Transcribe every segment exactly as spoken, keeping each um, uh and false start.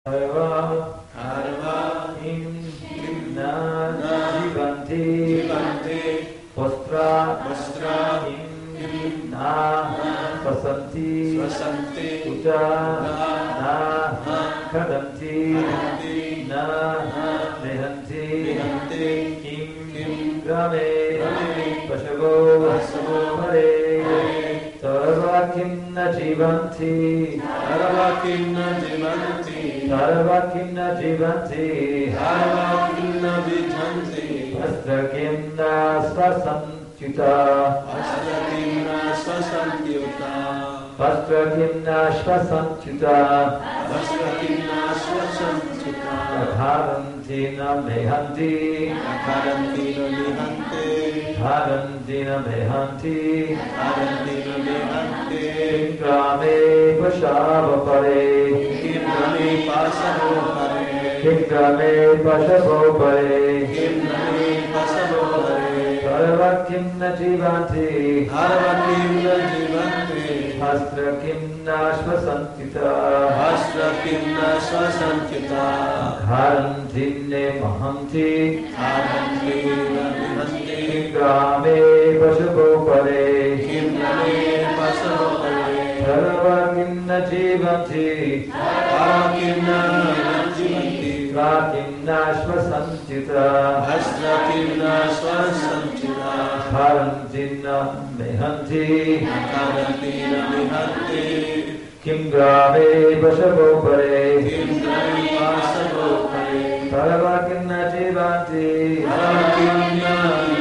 Arva Arva Im Im Na Jivanti Jivanti Vastra Vastra Im Im Na Swasanti Swasanti Uta Na Kadanti Na Nehanti Nehanti Im Im Rame Pashavo Vasavo Hare Sarva Kimna Jivanti Sarva Kimna Jivanti Sarva Kimna Jivanti Sarva Kimna Vijanti Vastra Kimna Svasantyuta Vastra Kimna Svasantyuta Vastra Kimna Svasantyuta Vastra Kimna Svasantyuta Dharantina Mehanti Dharantina Mehanti Dharantina Mehanti Dharantina Mehanti Kingrame Pashavapare Kingrame Pashavapare Kingrame Pashavapare Kingrame Pashavapare Sarva Kimna Jivanti Sarva Kimna Jivanti Hastra Kimna Svasantyuta Hastra Kimna Svasantyuta Dharantine Mahanti Dharantine Mahanti Kingrame Pashavapare Kingrame Pashavapare Sarva Kimna Jivanti Sarva Kimna Jivanti Hastra Kimna Svasantyuta Hastra Kimna Svasantyuta Dharantine Mahanti Dharantine Mahanti Kingrame Pashavapare Kingrame Pashavapare Sarva Kimna Jivanti Sarva Kimna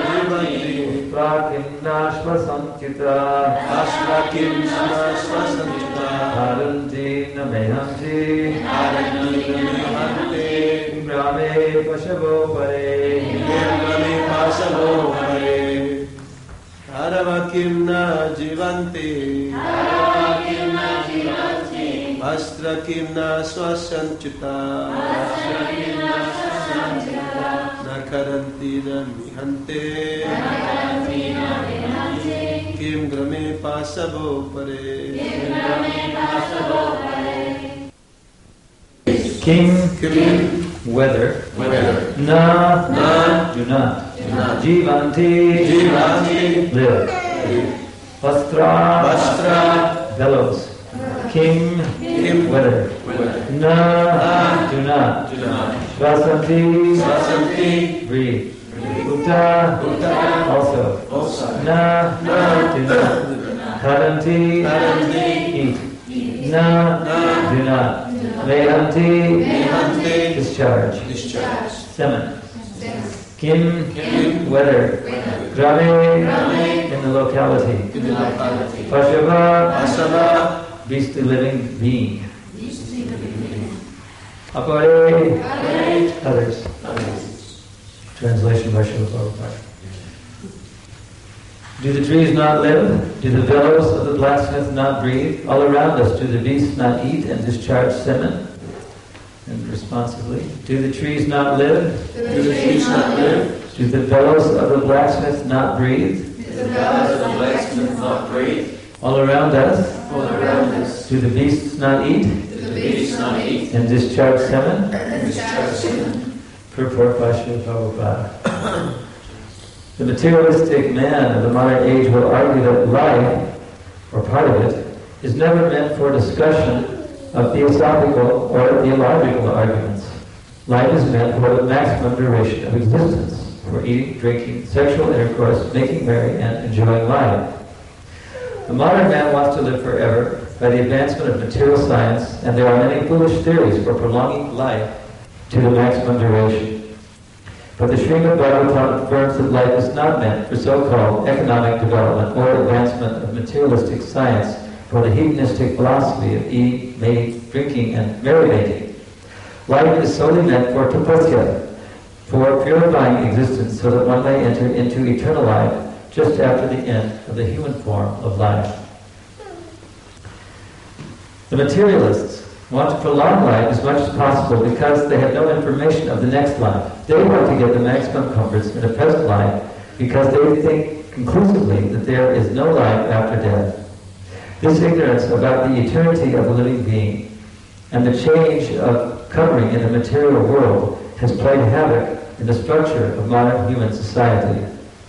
Jivanti Hastra Kimna Svasantyuta Hastra Kimna Svasantyuta Dharantine Mahanti Dharantine Mahanti Kingrame Pashavapare Kingrame Pashavapare Sarva Kimna Jivanti Sarva Kimna Jivanti Vastra Kimna Svasantyuta Vastra Kimna Svasantyuta Nakarantina Mihante Nakarantina Mihante Kingrame Pashavapare Kingrame Pashavapare King, King, weather, weather. Na, Na, do not. Jivanti, Jivanti, live. Vastra, Vastra, bellows. Kim, Kim, weather. Na, Na, do not. Svasanti, Svasanti, breathe. Uta, Uta, also. also. Na, Na, do not. Karanti, Karanti, eat. Na, Na, do not. Mehanti, Mehanti, discharge. discharge. Seven. Kim, Kim, weather. Grame, Grame, in the locality. In the locality. Pashava, Pashava, beastly living being. Apare, others. others. Translation by Srila Prabhupada. Do the trees not live? Do the bellows of the blacksmith not breathe? All around us, do the beasts not eat and discharge semen? And responsively, do the trees not live? Do the trees not live? Do the bellows of the blacksmith not breathe? Do the bellows of the blacksmith not breathe? All around us? All around us. Do the beasts not eat? Do the beasts not eat? And discharge semen? And discharge semen. Purport by Srila Prabhupada. The materialistic man of the modern age will argue that life, or part of it, is never meant for discussion of theosophical or theological arguments. Life is meant for the maximum duration of existence, for eating, drinking, sexual intercourse, making merry, and enjoying life. The modern man wants to live forever by the advancement of material science, and there are many foolish theories for prolonging life to the maximum duration. But the Srimad Bhagavatam affirms that life is not meant for so-called economic development or advancement of materialistic science, for the hedonistic philosophy of eating, mating, drinking, and merrymaking. Life is solely meant for tapasya, for purifying existence so that one may enter into eternal life just after the end of the human form of life. The materialists want to prolong life as much as possible because they have no information of the next life. They want to get the maximum comforts in the present life because they think conclusively that there is no life after death. This ignorance about the eternity of the living being and the change of covering in the material world has played havoc in the structure of modern human society.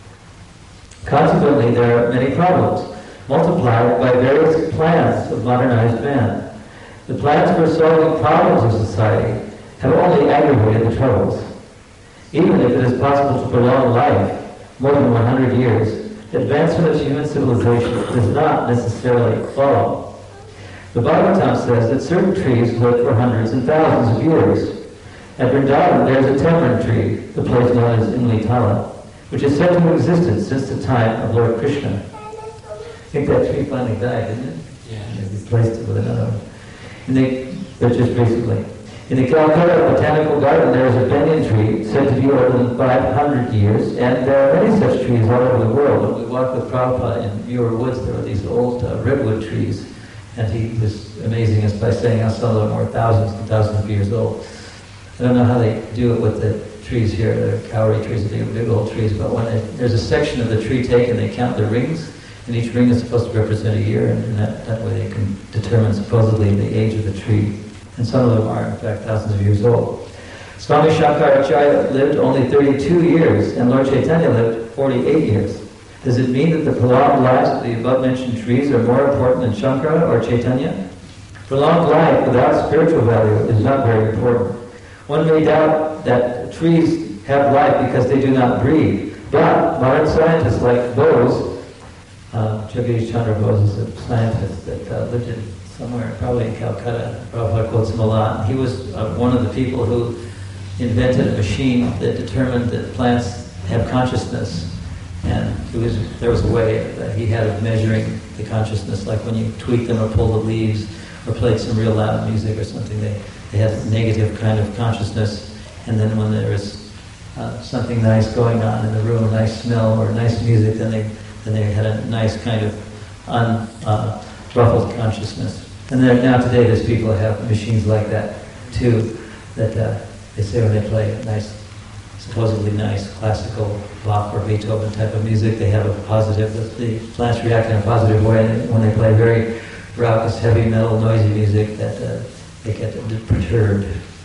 Consequently, there are many problems, multiplied by various plans of modernized man. The plans for solving problems of society have only aggravated the troubles. Even if it is possible to prolong life more than one hundred years, the advancement of human civilization does not necessarily follow. The Bhagavatam says that certain trees live for hundreds and thousands of years. At Vrindavan, there is a tamarind tree, the place known as Imli Tala, which is said to have existed since the time of Lord Krishna. I think that tree finally died, didn't it? Yeah. They replaced it with another one. And they, but just recently. In the Calcutta Botanical Garden, there is a banyan tree said to be older than five hundred years, and there are many such trees all over the world. When we walked with Prabhupada in Muir Woods, there were these old uh, redwood trees, and he was amazing us by saying how some of them were thousands and thousands of years old. I don't know how they do it with the trees here, the kauri trees, the big old trees, but when they, there's a section of the tree taken, they count the rings, and each ring is supposed to represent a year, and that, that way they can determine supposedly the age of the tree. And some of them are, in fact, thousands of years old. Swami Shankaracharya lived only thirty-two years, and Lord Chaitanya lived forty-eight years. Does it mean that the prolonged lives of the above-mentioned trees are more important than Shankara or Chaitanya? Prolonged life without spiritual value is not very important. One may doubt that trees have life because they do not breathe, but modern scientists like Bose, uh, Jagadish Chandra Bose is a scientist that uh, lived in somewhere, probably in Calcutta. Prabhupada quotes him a lot. He was uh, one of the people who invented a machine that determined that plants have consciousness, and it was, there was a way that he had of measuring the consciousness, like when you tweak them or pull the leaves or played some real loud music or something, they, they had a negative kind of consciousness, and then when there was uh, something nice going on in the room, a nice smell or nice music, then they, then they had a nice kind of un, uh, ruffled consciousness. And there, now today there's people that have machines like that too, that uh, they say when they play nice, supposedly nice classical Bach or Beethoven type of music, they have a positive, the plants react in a positive way, and when they play very raucous, heavy metal, noisy music, that uh, they get perturbed.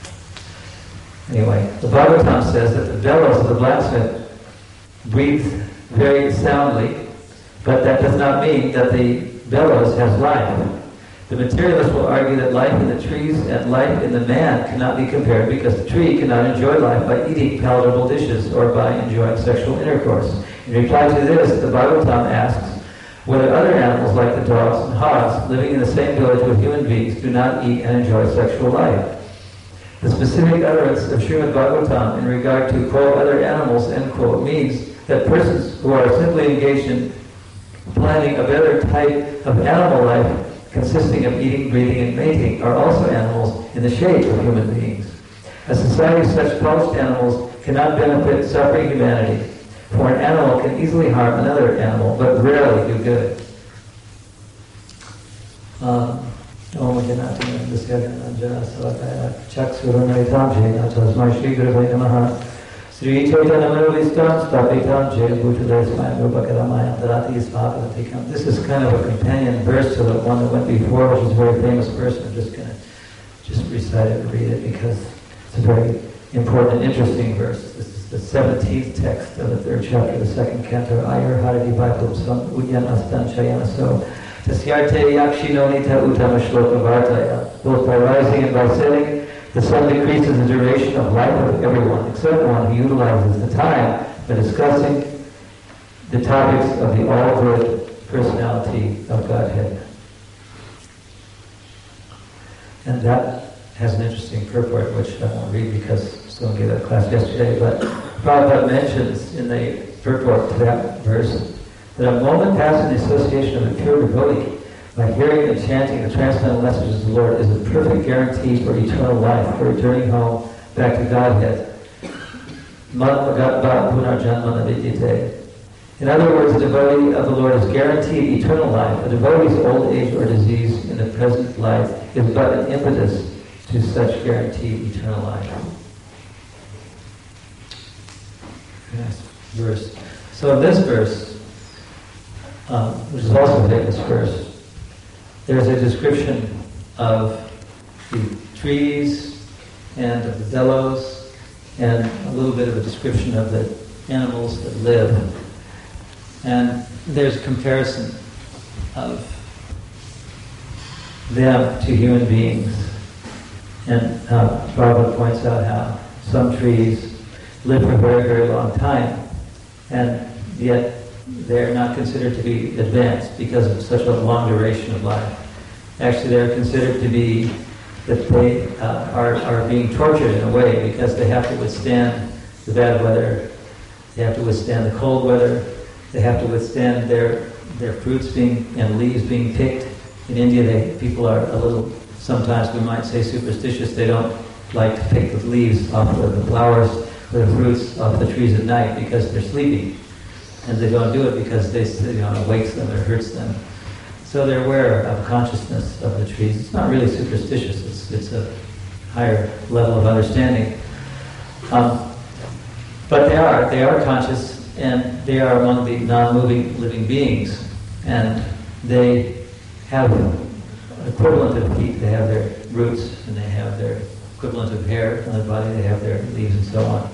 Anyway, the Bhagavatam says that the bellows of the blacksmith breathe very soundly, but that does not mean that the bellows has life. The materialist will argue that life in the trees and life in the man cannot be compared because the tree cannot enjoy life by eating palatable dishes or by enjoying sexual intercourse. In reply to this, the Bhagavatam asks whether other animals like the dogs and hogs living in the same village with human beings do not eat and enjoy sexual life. The specific utterance of Srimad Bhagavatam in regard to, quote, other animals, end quote, means that persons who are simply engaged in planning a better type of animal life consisting of eating, breathing, and mating are also animals in the shape of human beings. A society of such poached animals cannot benefit suffering humanity, for an animal can easily harm another animal, but rarely do good. Um, Om Janati Nandasya Anjana Savataya Chaksurunaitam Jena Tasmai Shri Guruvai Namaha Sri Chaitanya Manavalistam Stapitam Jaya Bhutadesmaya Rupakaramaya Dharati Svapadatikam. This is kind of a companion verse to the one that went before, which is a very famous verse. I'm just going to just recite it and read it because it's a very important and interesting verse. This is the seventeenth text of the third chapter of the second canto. Ayur Haradi Vaipupsam Udyan Astan Chayana So Tasyarte Yakshinonita Uttama Shloka Vartaya. Both by rising and by setting, the sun decreases the duration of life of everyone, except one who utilizes the time for discussing the topics of the all-good personality of Godhead. And that has an interesting purport, which I won't read because someone gave that class yesterday, but Prabhupada mentions in the purport to that verse that a moment passed in the association of a pure devotee by hearing and chanting the transcendental messages of the Lord is a perfect guarantee for eternal life, for returning home back to Godhead. In other words, a devotee of the Lord is guaranteed eternal life. A devotee's old age or disease in the present life is but an impetus to such guaranteed eternal life. Next verse. So in this verse, um, which is also a famous verse, there's a description of the trees and of the bellows, and a little bit of a description of the animals that live. And there's a comparison of them to human beings. And uh, Prabhupada points out how some trees live for a very, very long time, and yet they're not considered to be advanced because of such a long duration of life. Actually, they're considered to be, that they uh, are, are being tortured in a way because they have to withstand the bad weather, they have to withstand the cold weather, they have to withstand their, their fruits being and leaves being picked. In India, they, people are a little, sometimes we might say superstitious. They don't like to pick the leaves off of the flowers or the fruits off the trees at night because they're sleeping. And they don't do it because they, you know, it wakes them or hurts them. So they're aware of consciousness of the trees. It's not really superstitious. It's, it's a higher level of understanding. Um, but they are. They are conscious, and they are among the non-moving living beings. And they have an equivalent of heat. They have their roots, and they have their equivalent of hair on their body. They have their leaves and so on.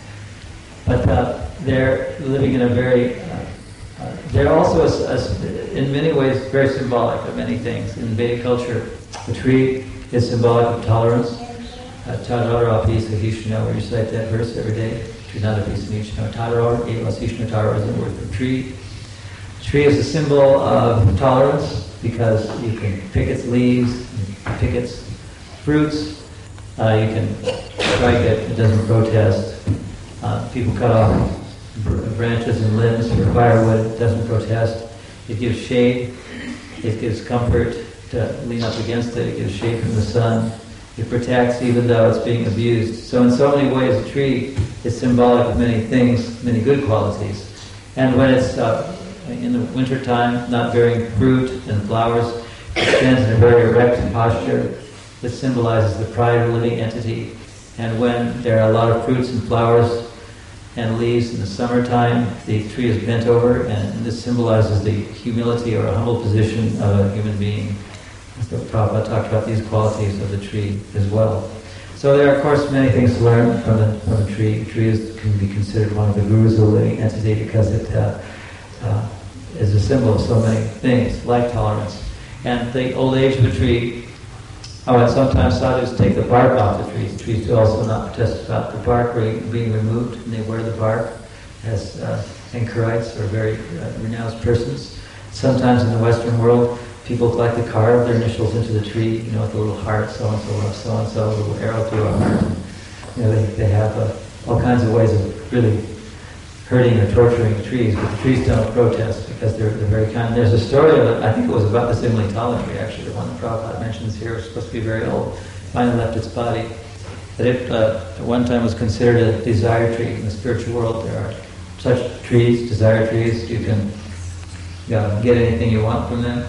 But uh, they're living in a very, uh, uh, they're also, a, a, in many ways, very symbolic of many things. In Vedic culture, the tree is symbolic of tolerance. Tadara api sahishno, we recite that verse every day. Trinada api sahishno. Tadara eva sahishno. Tadara is the word for tree. The tree is a symbol of tolerance because you can pick its leaves, you can pick its fruits, uh, you can strike it, it doesn't protest. Uh, people cut off branches and limbs for firewood, it doesn't protest. It gives shade, it gives comfort to lean up against it, it gives shade from the sun, it protects even though it's being abused. So in so many ways a tree is symbolic of many things, many good qualities. And when it's uh, in the wintertime, not bearing fruit and flowers, it stands in a very erect posture that symbolizes the pride of a living entity. And when there are a lot of fruits and flowers and leaves in the summertime, the tree is bent over, and this symbolizes the humility or a humble position of a human being. So Prabhupada talked about these qualities of the tree as well. So there are, of course, many things to learn from the, from the tree. The tree is, can be considered one of the gurus of the living entity because it uh, uh, is a symbol of so many things, like tolerance. And the old age of a tree, oh, and sometimes sadhus take the bark off the trees. The trees do also not protest about the bark being removed, and they wear the bark as uh, anchorites or very uh, renounced persons. Sometimes in the Western world, people like to carve their initials into the tree, you know, with a little heart, so-and-so loves so-and-so, a little arrow through a heart. You know, they, they have uh, all kinds of ways of really hurting or torturing the trees, but the trees don't protest because they're, they're very kind. There's a story of it, I think it was about the Simli-Tala tree, actually, the one that Prabhupada mentions here. It's supposed to be very old. Finally left its body. That it, uh, at one time, was considered a desire tree. In the spiritual world, there are such trees, desire trees. You can you know, get anything you want from them.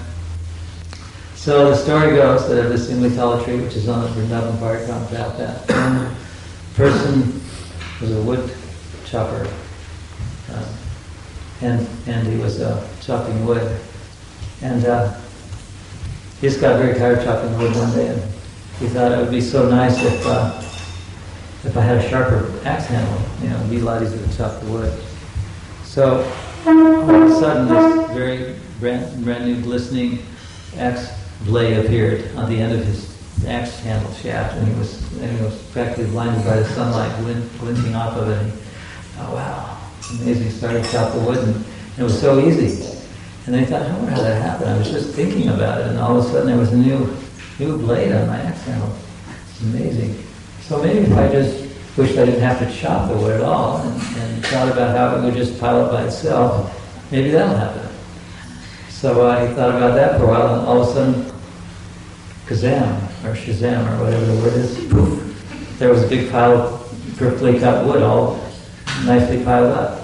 So the story goes that of the Simli-Tala tree, which is on the Vrindavan Parikrama path, that one person was a wood chopper. Uh, and and he was uh, chopping wood, and uh, he just got very tired chopping wood one day, and he thought it would be so nice if uh, if I had a sharper axe handle. You know, it'd be a lot easier to chop the wood. So all of a sudden, this very brand, brand new glistening axe blade appeared on the end of his axe handle shaft, and he was and he was practically blinded by the sunlight glinting off of it. And he thought, wow. Amazing, started to chop the wood, and, and it was so easy. And they thought, I wonder how that happened. I was just thinking about it, and all of a sudden there was a new new blade on my axe handle. It's amazing. So maybe if I just wished I didn't have to chop the wood at all, and, and thought about how it would just pile up by itself, maybe that'll happen. So uh, he thought about that for a while, and all of a sudden, kazam, or shazam, or whatever the word is, poof, there was a big pile of perfectly cut wood all nicely piled up.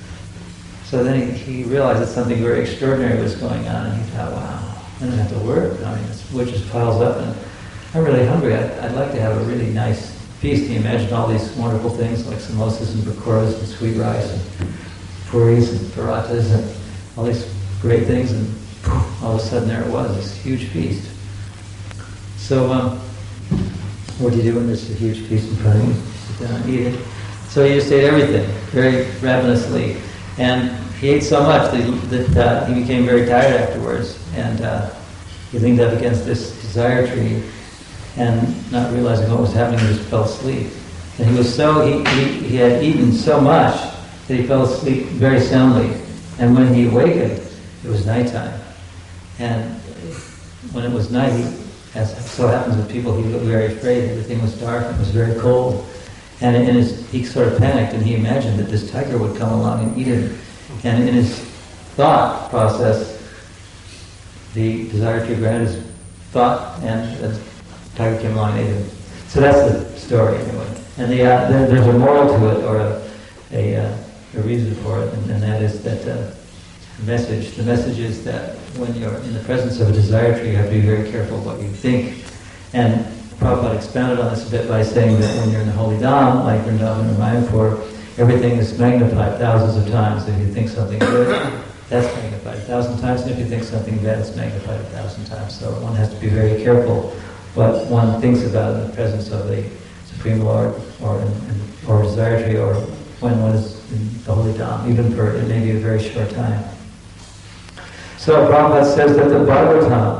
So then he, he realized that something very extraordinary was going on, and he thought, wow, I don't have to work. I mean, this wood just piles up, and I'm really hungry. I'd, I'd like to have a really nice feast. He imagined all these wonderful things like samosas and pakoras and sweet rice and puris and parathas and all these great things, and poof, all of a sudden there it was, this huge feast. So um, what do you do when there's a huge piece in front of you? Sit down and eat it. So he just ate everything, very ravenously. And he ate so much that, he, that uh, he became very tired afterwards. And uh, he leaned up against this desire tree, and not realizing what was happening, he just fell asleep. And he was so, he, he, he had eaten so much that he fell asleep very soundly. And when he awakened, it was nighttime. And when it was night, he, as so happens with people, he got very afraid. Everything was dark, it was very cold. And in his, he sort of panicked, and he imagined that this tiger would come along and eat him. And in his thought process, the desire tree granted his thought, and the tiger came along and ate him. So that's the story, anyway. And the, uh, there, there's a moral to it, or a, a, uh, a reason for it, and, and that is that uh, the message. The message is that when you're in the presence of a desire tree, you have to be very careful what you think. And Prabhupada expounded on this a bit by saying that when you're in the holy Dham, like Vrindavan and Mayapur, everything is magnified thousands of times. If you think something good, that's magnified a thousand times, and if you think something bad, it's magnified a thousand times. So one has to be very careful what one thinks about in the presence of the Supreme Lord, or in, in, or desire tree, or when one is in the holy Dham, even for it may be a very short time. So Prabhupada says that the Bhagavatam,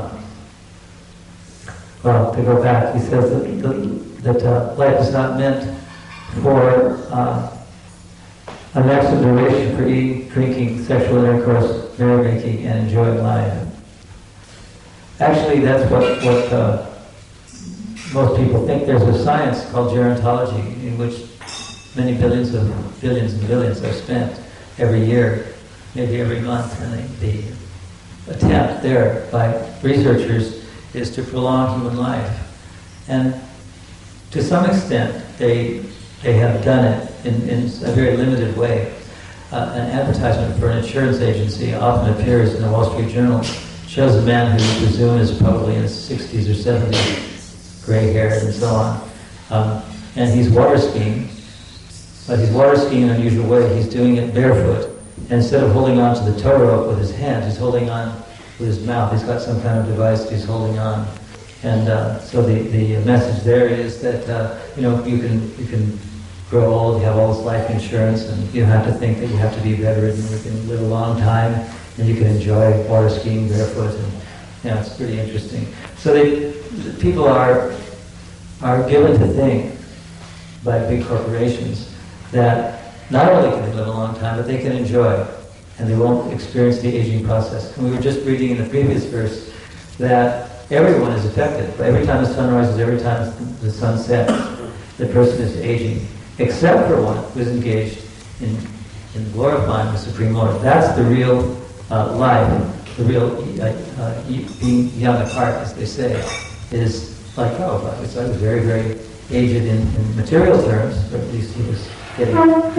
well, to go back, he says that, the, that uh, life is not meant for uh, an maximum duration for eating, drinking, sexual intercourse, merrymaking, and enjoying life. Actually, that's what, what uh, most people think. There's a science called gerontology, in which many billions of billions and billions are spent every year, maybe every month, and the, the attempt there by researchers is to prolong human life. And to some extent, they they have done it in, in a very limited way. Uh, an advertisement for an insurance agency often appears in the Wall Street Journal. Shows a man who we presume is probably in his sixties or seventies, gray-haired and so on. Um, and he's water skiing, but he's water skiing in an unusual way. He's doing it barefoot. And instead of holding on to the tow rope with his hand, he's holding on with his mouth. He's got some kind of device he's holding on. And uh, so the, the message there is that, uh, you know, you can you can grow old, you have all this life insurance, and you don't have to think that you have to be bedridden. You can live a long time, and you can enjoy water skiing barefoot. And, you know, it's pretty interesting. So they, people are are given to think by big corporations that not only can they live a long time, but they can enjoy, and they won't experience the aging process. And we were just reading in the previous verse that everyone is affected. Every time the sun rises, every time the sun sets, the person is aging, except for one who is engaged in, in glorifying the Supreme Lord. That's the real uh, life, the real uh, uh, being young at heart, as they say, is like Prabhupada, which I was very, very aged in, in material terms, but at least he was getting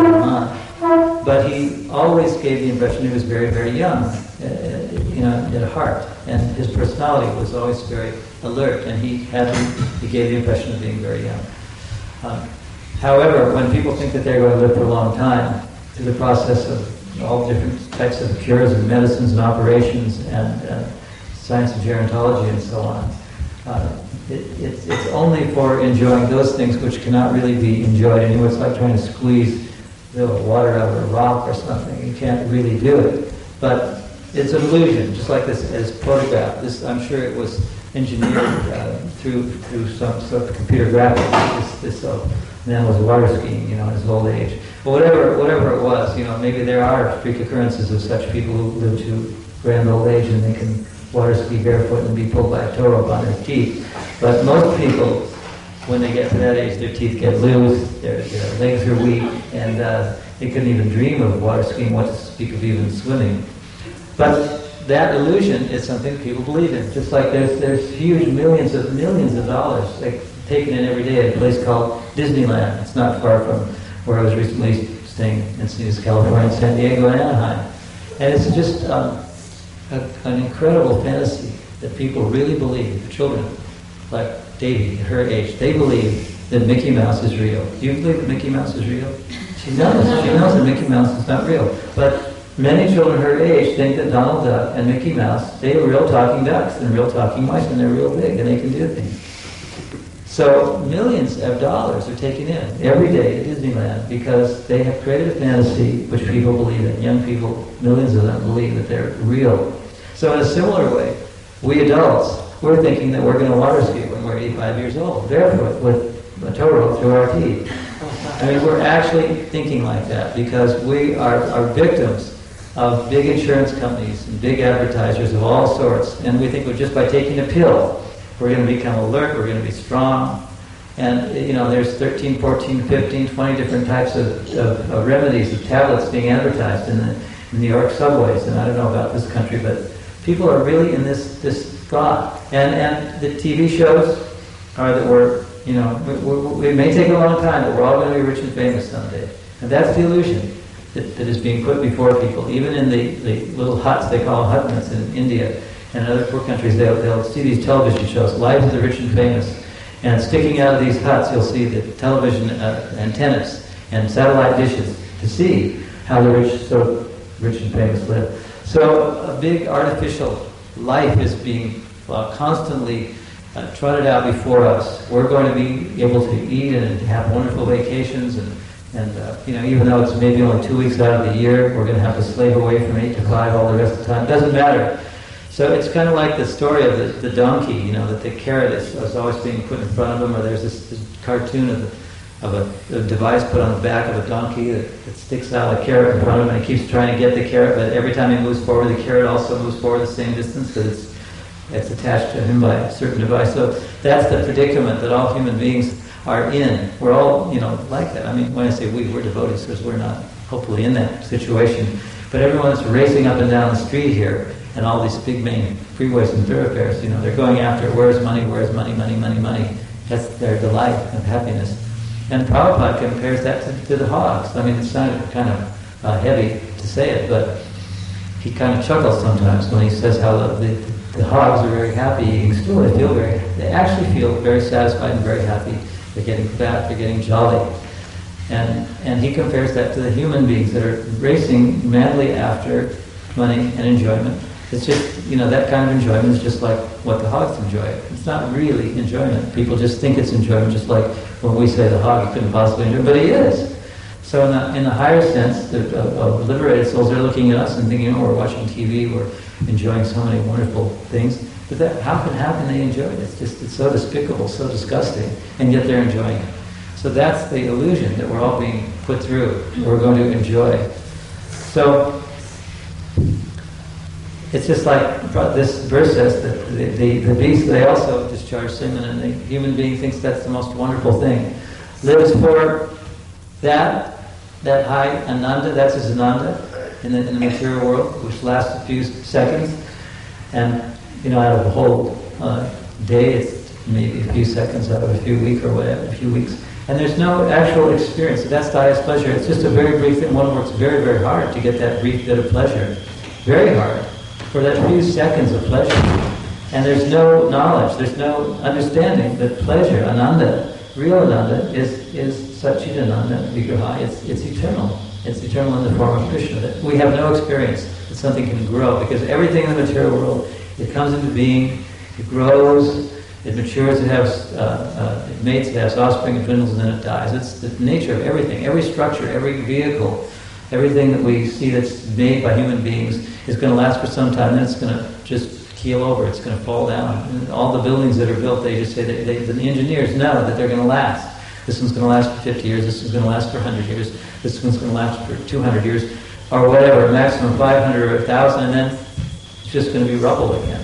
on. But he always gave the impression he was very, very young, uh, you know, at heart, and his personality was always very alert, and he had, he gave the impression of being very young. Um, however, when people think that they're going to live for a long time, through the process of all different types of cures and medicines and operations and uh, science of gerontology and so on, uh, it, it's, it's only for enjoying those things which cannot really be enjoyed anymore. It's like trying to squeeze the water out of a rock or something. You can't really do it. But it's an illusion, just like this as photograph. This, I'm sure it was engineered uh, through through some sort of computer graphics. This, this uh, man was water skiing, you know, in his old age. But whatever whatever it was, you know, maybe there are freak occurrences of such people who live to grand old age and they can water ski barefoot and be pulled by a tow rope on their teeth. But most people, when they get to that age, their teeth get loose, their, their legs are weak, and uh, they couldn't even dream of water skiing, what to speak of even swimming. But that illusion is something people believe in. Just like there's there's huge millions of millions of dollars like, taken in every day at a place called Disneyland. It's not far from where I was recently staying in Encinitas, California, San Diego, and Anaheim. And it's just um, a, an incredible fantasy that people really believe, the children, like Davy, at her age, they believe that Mickey Mouse is real. Do you believe that Mickey Mouse is real? She knows. She knows that Mickey Mouse is not real. But many children her age think that Donald Duck and Mickey Mouse, they are real talking ducks and real talking mice, and they're real big and they can do things. So millions of dollars are taken in every day at Disneyland because they have created a fantasy which people believe in. Young people, millions of them believe that they're real. So in a similar way, we adults, we're thinking that we're going to water ski when we're eighty-five years old, barefoot with a tow rope through our teeth. I mean, we're actually thinking like that because we are, are victims of big insurance companies and big advertisers of all sorts, and we think we're just by taking a pill, we're going to become alert, we're going to be strong. And, you know, there's thirteen, fourteen, fifteen, twenty different types of, of, of remedies, of tablets being advertised in the in New York subways. And I don't know about this country, but people are really in this, this thought. And, and the T V shows are that we're, you know, we, we, it may take a long time, but we're all going to be rich and famous someday. And that's the illusion that, that is being put before people. Even in the, the little huts, they call them hutments in India, and in other poor countries, they'll, they'll see these television shows, Lives of the Rich and Famous. And sticking out of these huts, you'll see the television uh, antennas and satellite dishes to see how the rich, so rich and famous live. So a big artificial life is being uh, constantly uh, trotted out before us. We're going to be able to eat and have wonderful vacations, and, and uh, you know, even though it's maybe only two weeks out of the year, we're going to have to slave away from eight to five all the rest of the time. It doesn't matter. So it's kind of like the story of the, the donkey, you know, that the carrot is, is always being put in front of him, or there's this, this cartoon of, the, of a, a device put on the back of a donkey that, that sticks out a carrot in front of him, and he keeps trying to get the carrot, but every time he moves forward, the carrot also moves forward the same distance because it's, it's attached to him by a certain device. So that's the predicament that all human beings are in. We're all, you know, like that. I mean, when I say we, we're devotees because we're not hopefully in that situation. But everyone's racing up and down the street here, and all these big main freeways and thoroughfares, you know, they're going after where's money, where's money, money, money, money. That's their delight and happiness. And Prabhupada compares that to, to the hogs. I mean, it sounded kind of uh, heavy to say it, but he kind of chuckles sometimes when he says how the, the, the hogs are very happy eating stool. They feel very, they actually feel very satisfied and very happy. They're getting fat, they're getting jolly. And and he compares that to the human beings that are racing madly after money and enjoyment. It's just, you know, that kind of enjoyment is just like what the hogs enjoy. It's not really enjoyment. People just think it's enjoyment, just like when we say the hog, he couldn't possibly enjoy, but he is. So in the, in the higher sense, the uh, liberated souls are looking at us and thinking, oh, we're watching T V, we're enjoying so many wonderful things. But that, how can, how can they enjoy it? It's just, it's so despicable, so disgusting, and yet they're enjoying it. So that's the illusion that we're all being put through, we're going to enjoy. So it's just like this verse says that the, the, the beast, they also discharge semen, and the human being thinks that's the most wonderful thing. Lives for that, that high ananda, that's his ananda in the, in the material world, which lasts a few seconds. And, you know, out of the whole uh, day, it's maybe a few seconds out of a few weeks or whatever, a few weeks. And there's no actual experience. So that's the highest pleasure. It's just a very brief thing. One works very, very hard to get that brief bit of pleasure. Very hard. For that few seconds of pleasure. And there's no knowledge, there's no understanding that pleasure, ananda, real ananda, is, is Satchidananda Vigraha. It's, it's eternal. It's eternal in the form of Krishna. That we have no experience that something can grow, because everything in the material world, it comes into being, it grows, it matures, it has uh, uh, it mates, it has offspring, it dwindles, and then it dies. It's the nature of everything. Every structure, every vehicle, everything that we see that's made by human beings is going to last for some time, then it's going to just keel over, it's going to fall down. And all the buildings that are built, they just say, that they, the engineers know that they're going to last. This one's going to last for fifty years, this one's going to last for one hundred years, this one's going to last for two hundred years, or whatever, maximum five hundred or one thousand, and then it's just going to be rubble again.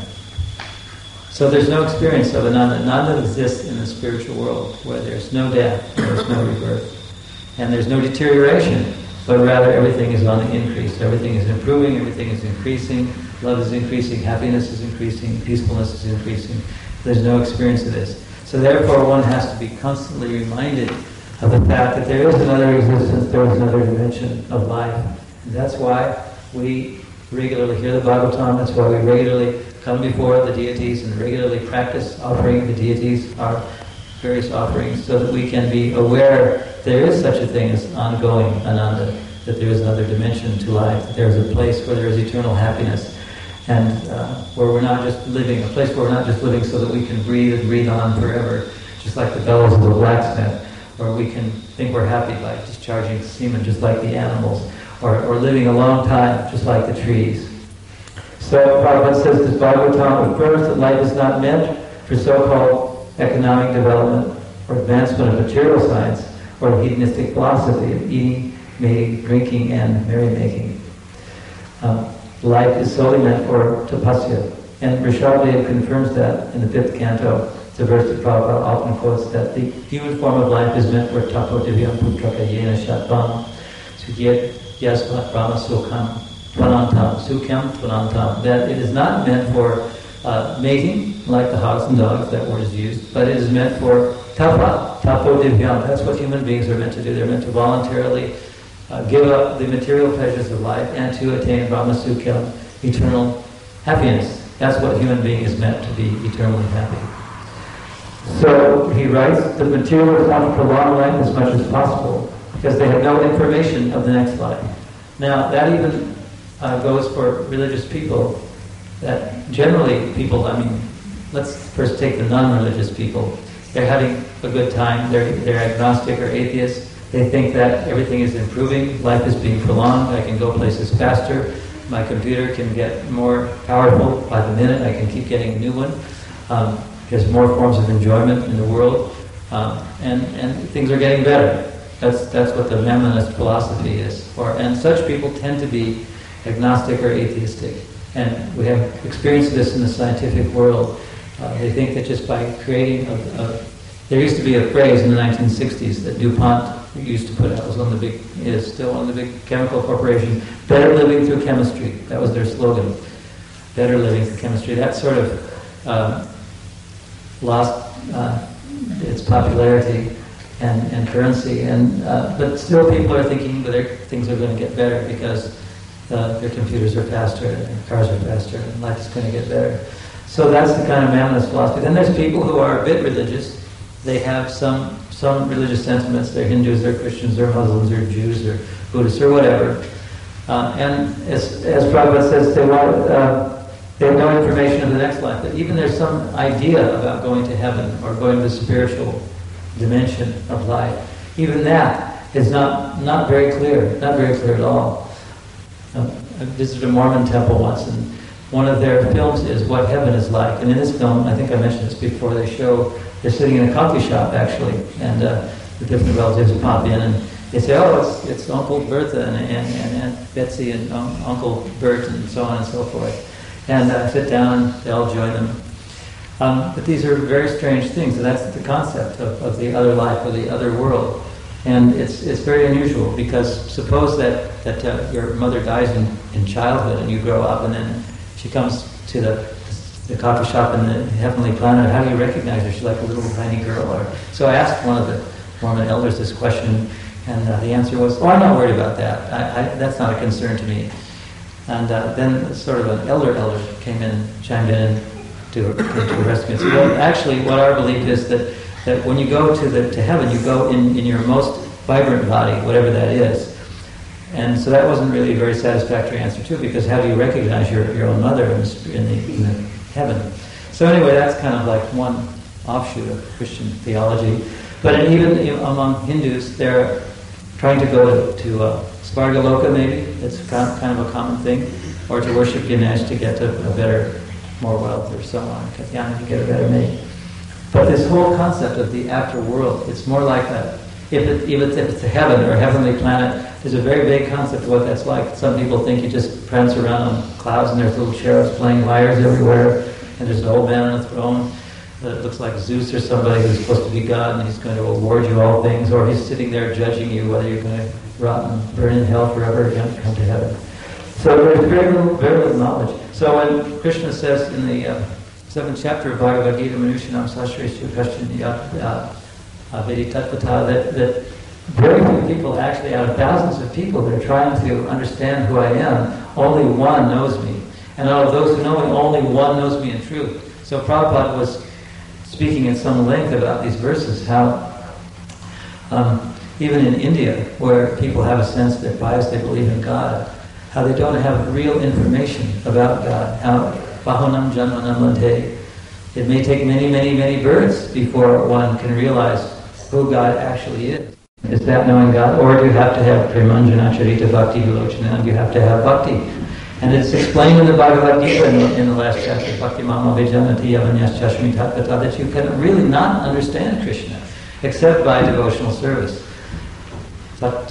So there's no experience of ananda. Ananda exists in the spiritual world, where there's no death, there's no rebirth, and there's no deterioration. But rather everything is on the increase. Everything is improving, everything is increasing, love is increasing, happiness is increasing, peacefulness is increasing. There's no experience of this. So therefore one has to be constantly reminded of the fact that there is another existence, there is another dimension of life. And that's why we regularly hear the Bhagavatam, that's why we regularly come before the deities and regularly practice offering the deities our various offerings, so that we can be aware there is such a thing as ongoing ananda, that there is another dimension to life, that there is a place where there is eternal happiness, and uh, where we're not just living, a place where we're not just living so that we can breathe and breathe on forever, just like the bellows of the blacksmith, or we can think we're happy by discharging semen, just like the animals, or, or living a long time, just like the trees. So Prabhupada says this Bhagavatam affirms that life is not meant for so-called economic development or advancement of material science or the hedonistic philosophy of eating, mating, drinking, and merrymaking. Um, life is solely meant for tapasya. And Rishabhdev confirms that in the fifth canto. It's a verse that Prabhupada often quotes, that the human form of life is meant for tapo divyam putraka yena shatvam sugyet yasvat brahma sukham tvanantam sukham tvanantam. That it is not meant for uh, mating, like the hogs and dogs, that word is used, but it is meant for tapa, tapo divyam. That's what human beings are meant to do. They're meant to voluntarily uh, give up the material pleasures of life and to attain brahma sukham, eternal happiness. That's what human being is meant to be, eternally happy. So he writes that materialists want to prolong life as much as possible because they have no information of the next life. Now that even uh, goes for religious people. That generally people, I mean, let's first take the non-religious people. They're having a good time. They're they're agnostic or atheists. They think that everything is improving. Life is being prolonged. I can go places faster. My computer can get more powerful by the minute. I can keep getting a new one. Um, there's more forms of enjoyment in the world, um, and and things are getting better. That's that's what the Maimonist philosophy is. Or and such people tend to be agnostic or atheistic, and we have experienced this in the scientific world. Uh, they think that just by creating a, a there used to be a phrase in the nineteen sixties that DuPont used to put out. It was one of the big, is still one of the big chemical corporations. Better living through chemistry. That was their slogan. Better living through chemistry. That sort of um, lost uh, its popularity and, and currency. And uh, but still, people are thinking that things are going to get better because uh, their computers are faster, and their cars are faster, and life is going to get better. So that's the kind of Maimonist philosophy. Then there's people who are a bit religious. They have some some religious sentiments. They're Hindus, they're Christians, they're Muslims, they're Jews, or Buddhists, or whatever. Uh, and as, as Prabhupada says, they want uh, they have no information of the next life. But even there's some idea about going to heaven or going to the spiritual dimension of life. Even that is not not very clear, not very clear at all. Um, I visited a Mormon temple once, and one of their films is what heaven is like. And in this film, I think I mentioned this before, they show they're sitting in a coffee shop actually, and uh, the different relatives pop in and they say, "Oh, it's it's Uncle Bertha and and, and Aunt Betsy and um, Uncle Bert and so on and so forth," and uh, sit down and they all join them. Um, but these are very strange things, and that's the concept of, of the other life or the other world. And it's it's very unusual because suppose that that uh, your mother dies in, in childhood and you grow up, and then she comes to the the coffee shop in the heavenly planet. How do you recognize her? She's like a little tiny girl. Or so I asked one of the Mormon elders this question, and uh, the answer was, "Oh, I'm not worried about that. I, I, that's not a concern to me." And uh, then sort of an elder elder came in and chimed in to to rescue me. So, well, actually, what our belief is that that when you go to the to heaven, you go in, in your most vibrant body, whatever that is. And so that wasn't really a very satisfactory answer too, because how do you recognize your, your own mother in the, in, the, in the heaven? So anyway, that's kind of like one offshoot of Christian theology. But even you know, among Hindus, they're trying to go to, to uh, Svargaloka maybe. It's kind of, kind of a common thing. Or to worship Ganesh to get to a better, more wealth or so on. Katyana to get a better mate. But this whole concept of the afterworld, it's more like that. If, it, if, it's, if it's a heaven or a heavenly planet, there's a very vague concept of what that's like. Some people think you just prance around on clouds and there's little cherubs playing lyres everywhere, and there's an old man on a throne that looks like Zeus or somebody who's supposed to be God, and he's going to award you all things, or he's sitting there judging you whether you're going to rot and burn in hell forever or you have to come to heaven. So there's very little, very little knowledge. So when Krishna says in the uh, seventh chapter of Bhagavad Gita, Manushanam Sastreshu Kashchan Vedi Tatvata, that, that very few people, actually out of thousands of people that are trying to understand who I am, only one knows me. And out of those who know me, only one knows me in truth. So Prabhupada was speaking in some length about these verses, how um, even in India, where people have a sense that bias, they believe in God, how they don't have real information about God, how Bahunam Janmanam Lante, It may take many, many, many births before one can realize who God actually is. Is that knowing God? Or do you have to have Premanjana Charita Bhakti Vilochana? Do you have to have bhakti? And it's explained in the Bhagavad Gita in the, in the last chapter, Bhakti Mama Vijanati Yavanyas Chashmi Tatvata, that you can really not understand Krishna except by devotional service. That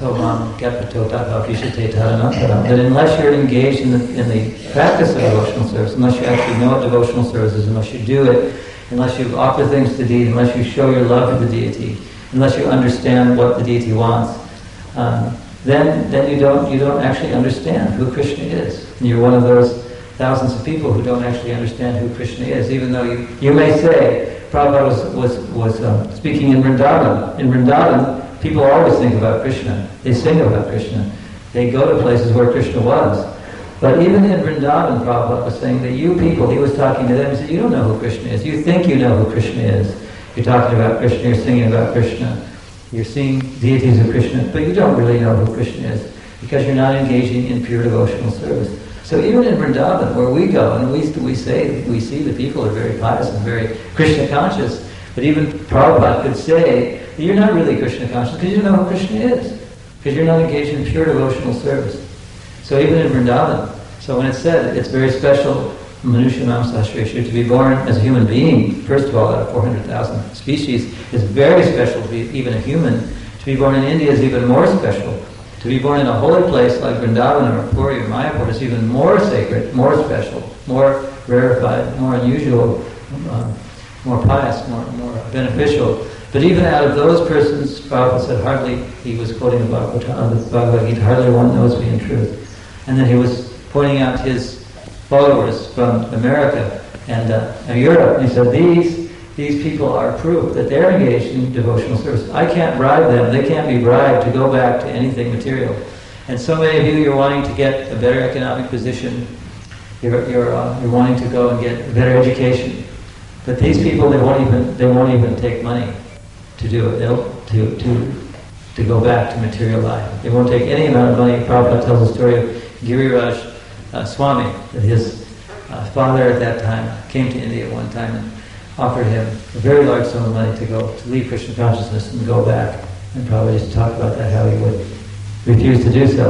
unless you're engaged in the, in the practice of devotional service, unless you actually know what devotional service is, unless you do it, unless you offer things to the deity, unless you show your love to the deity, unless you understand what the deity wants, um, then then you don't you don't actually understand who Krishna is. And you're one of those thousands of people who don't actually understand who Krishna is, even though you, you may say, Prabhupada was, was, was um, speaking in Vrindavan. In Vrindavan, people always think about Krishna. They sing about Krishna. They go to places where Krishna was. But even in Vrindavan, Prabhupada was saying that you people, he was talking to them, he said, you don't know who Krishna is. You think you know who Krishna is. You're talking about Krishna, you're singing about Krishna. You're seeing deities of Krishna, but you don't really know who Krishna is because you're not engaging in pure devotional service. So even in Vrindavan, where we go, and we, we say, we see the people are very pious and very Krishna conscious, but even Prabhupada could say that you're not really Krishna conscious because you don't know who Krishna is, because you're not engaged in pure devotional service. So even in Vrindavan, so when it's said, it's very special, Manusha Mamsashresha, to be born as a human being, first of all, out of four hundred thousand species, is very special to be even a human. To be born in India is even more special. To be born in a holy place like Vrindavan or Puri or Mayapur is even more sacred, more special, more rarefied, more unusual, uh, more pious, more, more beneficial. But even out of those persons, Prabhupada said, hardly, he was quoting the Bhagavatam, the Bhagavad Gita, hardly one knows me in truth. And then he was pointing out his followers from America and, uh, and Europe, and he said, these these people are proof that they're engaged in devotional service. I can't bribe them, they can't be bribed to go back to anything material. And so many of you, you're wanting to get a better economic position, you're, you're, uh, you're wanting to go and get a better education. But these people, they won't even, they won't even take money to do it, They'll, to, to, to go back to material life. They won't take any amount of money. Prabhupada tells the story of Giriraj Uh, Swami, that his uh, father at that time came to India one time and offered him a very large sum of money to go to leave Krishna consciousness and go back. And probably just talk about that, how he would refuse to do so.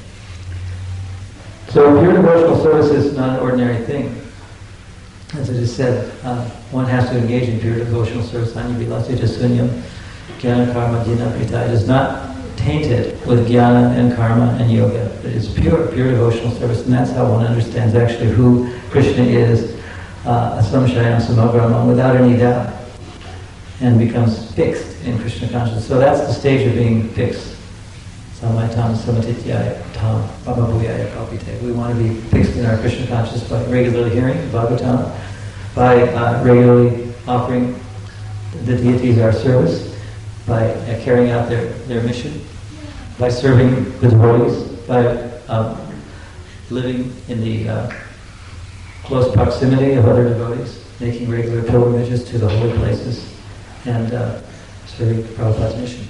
So pure devotional service is not an ordinary thing. As I just said, uh, one has to engage in pure devotional service. Anyavilasi sunyam jnana karma jina prita. It is not tainted with jnana and karma and yoga. It is pure, pure devotional service, and that's how one understands actually who Krishna is, uh, asamshayam samagramam, without any doubt, and becomes fixed in Krishna consciousness. So that's the stage of being fixed. Samaitam samatityaya tam bababhuyaya kalpite. We want to be fixed in our Krishna consciousness by regularly hearing Bhagavatam, by uh, regularly offering the deities our service, by uh, carrying out their, their mission, by serving the devotees, by um, living in the uh, close proximity of other devotees, making regular pilgrimages to the holy places, and uh, serving Prabhupada's mission.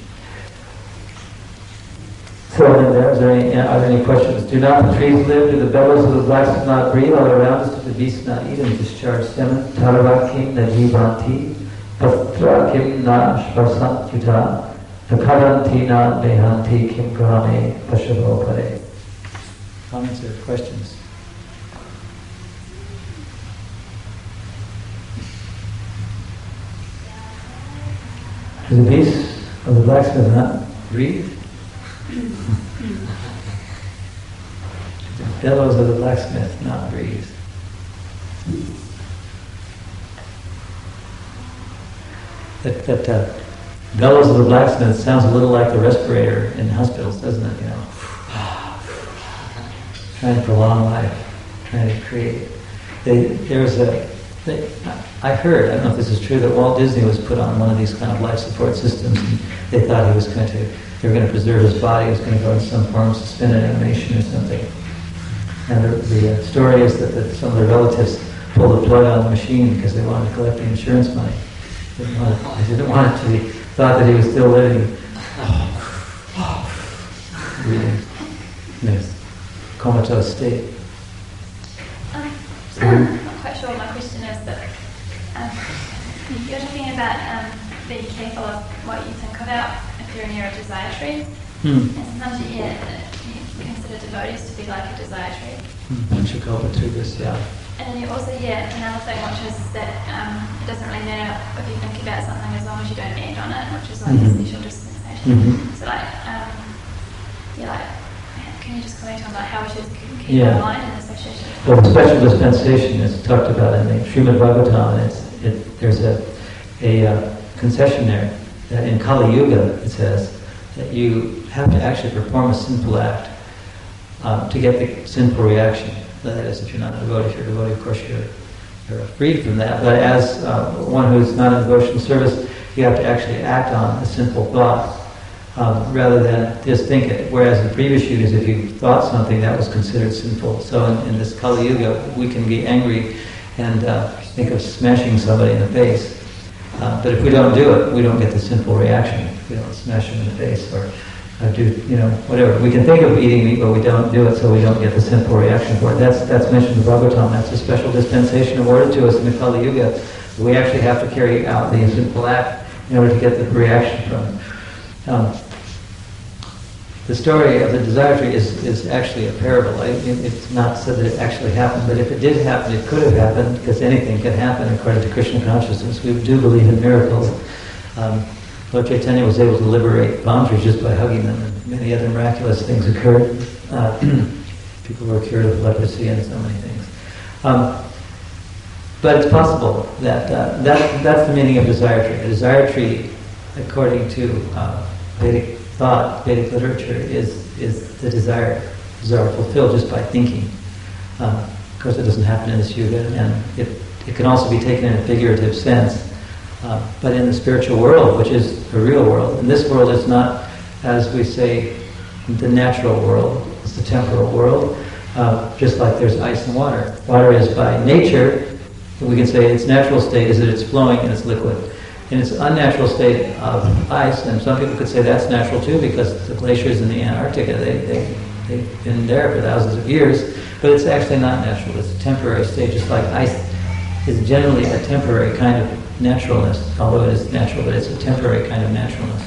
So, is there any, are there any questions? Do not the trees live? Do the bellows of the blacks not breathe? All around us, do the beasts not eat and discharge semen? Taravakim najivanti, patra kim na shvasantyuta, vakaranti na mehanti kim grame pashavo pare. Comments or questions? Do the beasts of the blacksmith not breathe? The bellows of the blacksmith not breathe. That, that uh, bellows of the blacksmith sounds a little like the respirator in hospitals, doesn't it? You know, trying to prolong life, trying to create. They, there's a. They, I heard, I don't know if this is true, that Walt Disney was put on one of these kind of life support systems, and they thought he was going to. They were going to preserve his body. He was going to go in some form of suspended animation or something. And the, the uh, story is that, that some of the relatives pulled the plug on the machine because they wanted to collect the insurance money. They didn't want it, they didn't want it to be thought that he was still living. Really, in this comatose state. Um, so I'm not quite sure what my question is, but um, talking about um, being careful of what you think about if you're near a desire tree. Hmm. And sometimes you hear that you consider devotees to be like a desire tree. Panchakalpatrugas, yeah. And then you also hear another thing, which is that um, it doesn't really matter if you think about something as long as you don't end on it, which is like Mm-hmm. a special dispensation. Mm-hmm. So like, um, yeah, like, can you just comment on like how we should keep Yeah. our mind in association? Well, the special dispensation is talked about in the Srimad Bhagavatam, and it's, it, there's a, a uh, concession there that in Kali Yuga, it says, that you have to actually perform a sinful act um, to get the sinful reaction. That is, if you're not a devotee, if you're a devotee, of course you're, you're freed from that. But as uh, one who's not in devotional service, you have to actually act on a sinful thought um, rather than just think it. Whereas in previous yugas, if you thought something, that was considered sinful. So in, in this Kali Yuga, we can be angry and uh, think of smashing somebody in the face. Uh, but if we don't do it, we don't get the sinful reaction. We don't smash them in the face or uh, do, you know, whatever. We can think of eating meat, but we don't do it, so we don't get the sinful reaction for it. That's that's mentioned in Bhagavatam. That's a special dispensation awarded to us in the Kali Yuga. We actually have to carry out the sinful act in order to get the reaction from it. Um, the story of the desire tree is, is actually a parable. I, it, it's not said that it actually happened, but if it did happen, it could have happened, because anything can happen according to Krishna consciousness. We do believe in miracles. Um, Lord Chaitanya was able to liberate boundaries just by hugging them, and many other miraculous things occurred. Uh, people were cured of leprosy and so many things. Um, but it's possible that, uh, that that's the meaning of desire tree. A desire tree, according to uh, Vedic thought, Vedic literature, is is the desire, desire fulfilled just by thinking. Um, of course, it doesn't happen in this yuga, and it, it can also be taken in a figurative sense. Uh, but in the spiritual world, which is the real world, and this world is not, as we say, the natural world, it's the temporal world, uh, just like there's ice and water. Water is by nature, we can say its natural state is that it's flowing and it's liquid. In its unnatural state of ice, and some people could say that's natural too, because the glaciers in the Antarctica, they, they, they've been there for thousands of years, but it's actually not natural. It's a temporary state, just like ice is generally a temporary kind of naturalness, although it is natural, but it's a temporary kind of naturalness.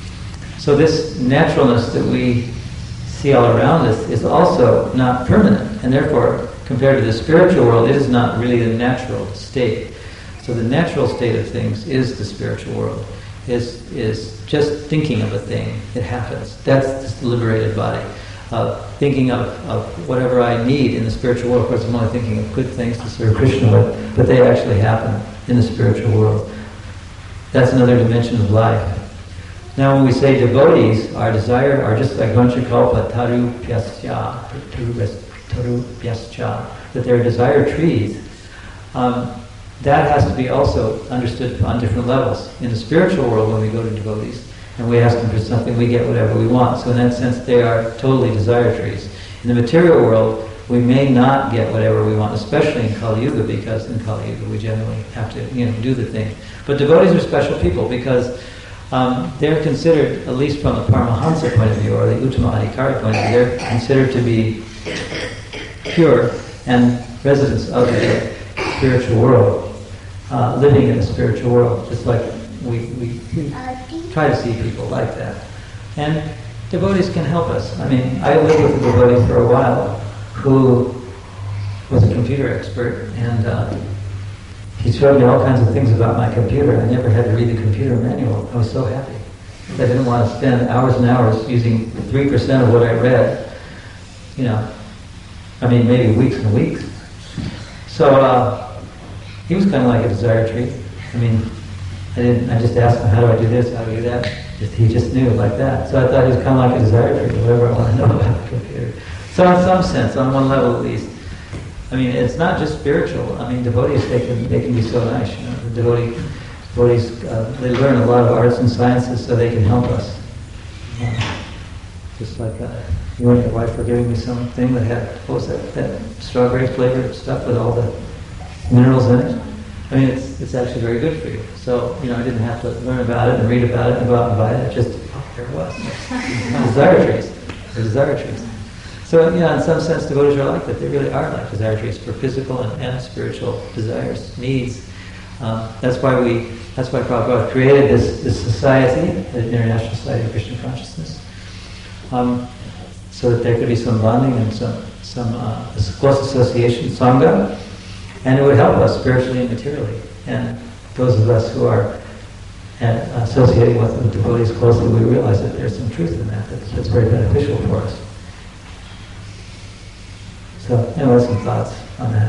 So this naturalness that we see all around us is also not permanent, and therefore, compared to the spiritual world, it is not really the natural state. So the natural state of things is the spiritual world, is is just thinking of a thing, it happens. That's this liberated body. Uh, thinking of, of whatever I need in the spiritual world. Of course, I'm only thinking of good things to serve Krishna with, but they actually happen in the spiritual world. That's another dimension of life. Now, when we say devotees, our desire are just like Vanchakalpa Tarupyascha, Tarupyascha, that they're desire trees. Um, that has to be also understood on different levels. In the spiritual world, when we go to devotees, and we ask them for something, we get whatever we want. So in that sense, they are totally desire trees. In the material world, we may not get whatever we want, especially in Kali Yuga, because in Kali Yuga we generally have to, you know, do the thing. But devotees are special people because um, they're considered, at least from the Paramahansa point of view, or the Uttama Adhikari point of view, they're considered to be pure and residents of the spiritual world, uh, living in the spiritual world, just like we, we try to see people like that. And devotees can help us. I mean, I lived with a devotee for a while who was a computer expert, and uh, he showed me all kinds of things about my computer. I never had to read the computer manual. I was so happy. I didn't want to spend hours and hours using three percent of what I read. You know, I mean, maybe weeks and weeks. So uh, he was kind of like a desire tree. I mean, I didn't. I just asked him, how do I do this, how do I do that? Just, he just knew like that. So I thought he was kind of like a desire tree, whatever I want to know about the computer. So in some sense, on one level at least, I mean, it's not just spiritual. I mean, devotees, they can, they can be so nice. You know, the devotee, devotees, uh, they learn a lot of arts and sciences so they can help us. Uh, just like uh, you and your wife were giving me something that had, what was that, that strawberry flavored stuff with all the minerals in it. I mean, it's it's actually very good for you. So, you know, I didn't have to learn about it and read about it and go out and buy it. It just, oh, there it was. Desire trees. They're desire trees. So, you know, in some sense, devotees are like that. They really are like desire trees for physical and, and spiritual desires, needs. Um, that's why we, that's why Prabhupada created this, this society, the International Society of Krishna Consciousness, um, so that there could be some bonding and some, some uh, close association, sangha, and it would help us spiritually and materially. And those of us who are and, uh, associating with the devotees closely, we realize that there's some truth in that, that's, that's very beneficial for us. So, anyway, some thoughts on that.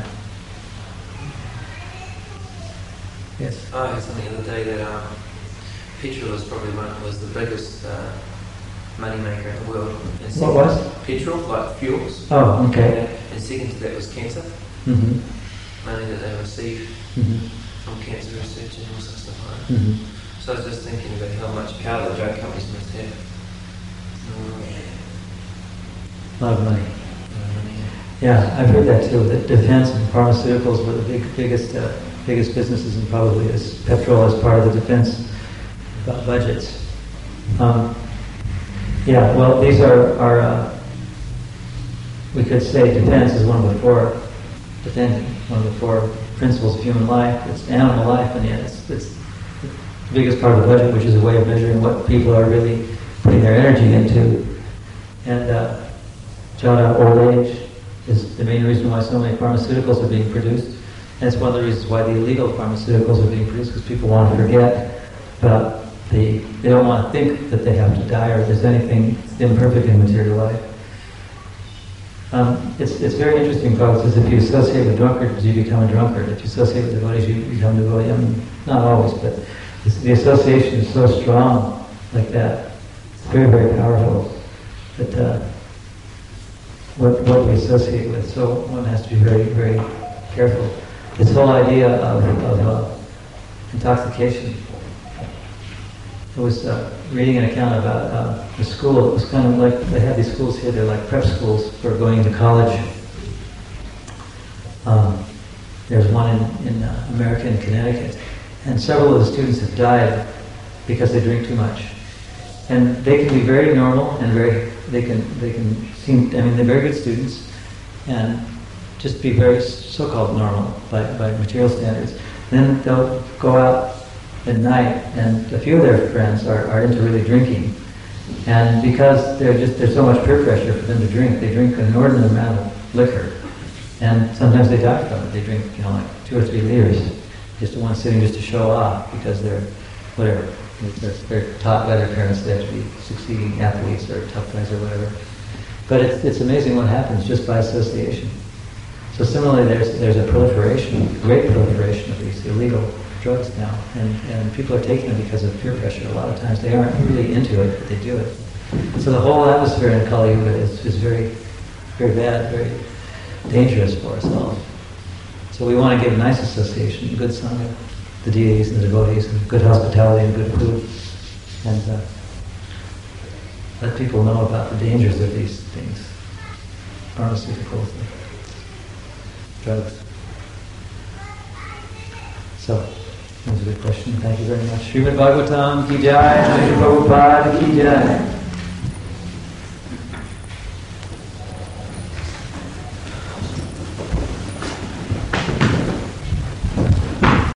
Yes. I heard something the other day that um, petrol was probably one was the biggest uh, money maker in the world. And What was? Petrol, like fuels. Oh, okay. And second to that was cancer. Mm-hmm. Money that they receive Mm-hmm. from cancer research and all sorts of stuff like that. Mm-hmm. So I was just thinking about how much power the drug companies must have. Um, A lot of money. money. Yeah, I've heard that too. That defense and pharmaceuticals were the big, biggest, uh, biggest businesses, and probably as petrol as part of the defense bu- budgets. Um, yeah, well, these are, are uh, we could say defense is one of the four defending, one of the four principles of human life. It's animal life, and yet it's, it's the biggest part of the budget, which is a way of measuring what people are really putting their energy into. And uh, Jhana, old age, is the main reason why so many pharmaceuticals are being produced. And it's one of the reasons why the illegal pharmaceuticals are being produced, because people want to forget about the, they don't want to think that they have to die or there's anything imperfect in material life. Um, it's, it's very interesting, folks, is if you associate with drunkards, you become a drunkard. If you associate with devotees, you become a devotee. I mean, not always, but it's, the association is so strong like that. It's very, very powerful. But uh, what, what we associate with, so one has to be very, very careful. This whole idea of, of uh, intoxication. I was uh, reading an account about uh, the school. It was kind of like, they have these schools here, they're like prep schools for going into college. Um, there's one in, in uh, America, in Connecticut. And several of the students have died because they drink too much. And they can be very normal and very, they can, they can seem, I mean, they're very good students and just be very so-called normal by, by material standards. Then they'll go out at night, and a few of their friends are, are into really drinking. And because they're just there's so much peer pressure for them to drink, they drink an inordinate amount of liquor. And sometimes they die from it. They drink, you know, like two or three liters, just in one sitting just to show off, because they're, whatever, they're, they're taught by their parents they have to be succeeding athletes or tough guys or whatever. But it's, it's amazing what happens just by association. So similarly, there's there's a proliferation, great proliferation of these illegal drugs now, and, and people are taking them because of peer pressure. A lot of times they aren't really into it, but they do it. So the whole atmosphere in Kali Yuga is, is very, very bad, very dangerous for us all. So we want to give nice association, good sangha, the deities and the devotees, and good hospitality and good food, and uh, let people know about the dangers of these things, pharmaceuticals, and drugs. So, that was a good question. Thank you very much. Srimad Bhagavatam ki jai, Srila Prabhupada ki jai.